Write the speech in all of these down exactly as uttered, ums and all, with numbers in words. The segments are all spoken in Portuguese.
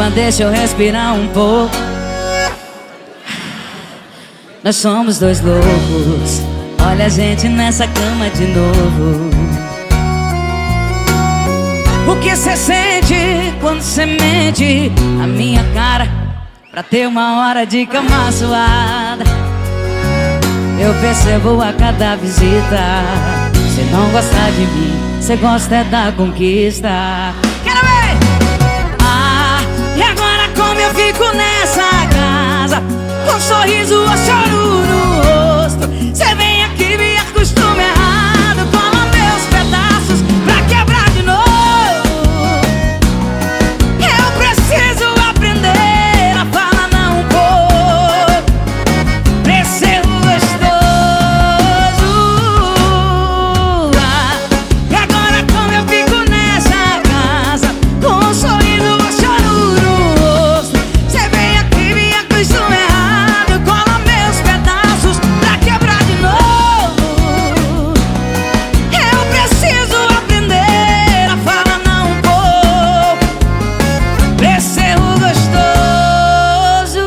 Calma, deixa eu respirar um pouco. Nós somos dois loucos. Olha a gente nessa cama de novo. O que cê sente quando cê mente a minha cara pra ter uma hora de cama suada? Eu percebo a cada visita. Cê não gosta de mim, cê gosta é da conquista. Quero ver! Ah, e agora como eu fico nessa casa, com um sorriso ou choro no rosto? Cê vem aqui, me acostuma errado, cola meus pedaços pra quebrar de novo. Eu preciso aprender a falar não um pouco pra esse erro gostoso. Ah, e agora como eu fico nessa casa, com um sorriso ou choro no rosto? Cê vem aqui, me acostuma errado, cola meus pedaços pra quebrar de novo. Eu preciso aprender a falar não um pouco pra esse erro gostoso.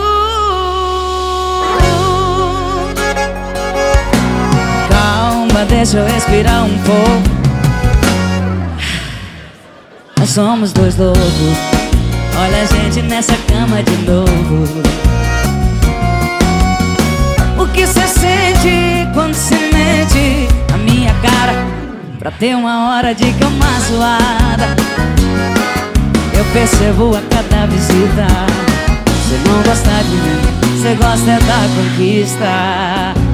Calma, deixa eu respirar um pouco. Nós somos dois loucos. Olha a gente nessa cama de novo. O que cê sente quando cê mente a minha cara pra ter uma hora de cama suada? Eu percebo a cada visita. Cê não gosta de mim, cê gosta é da conquista.